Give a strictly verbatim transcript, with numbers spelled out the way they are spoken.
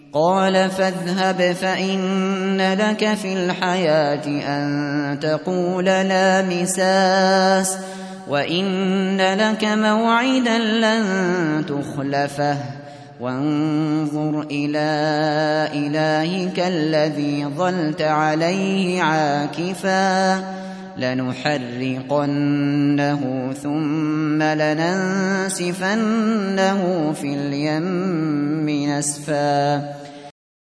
قال فاذهب فإن لك في الحياة أن تقول لا مساس وإن لك موعدا لن تخلفه وانظر إلى إلهك الذي ظلت عليه عاكفا لنحرقنه ثم لننسفنه في اليم نسفا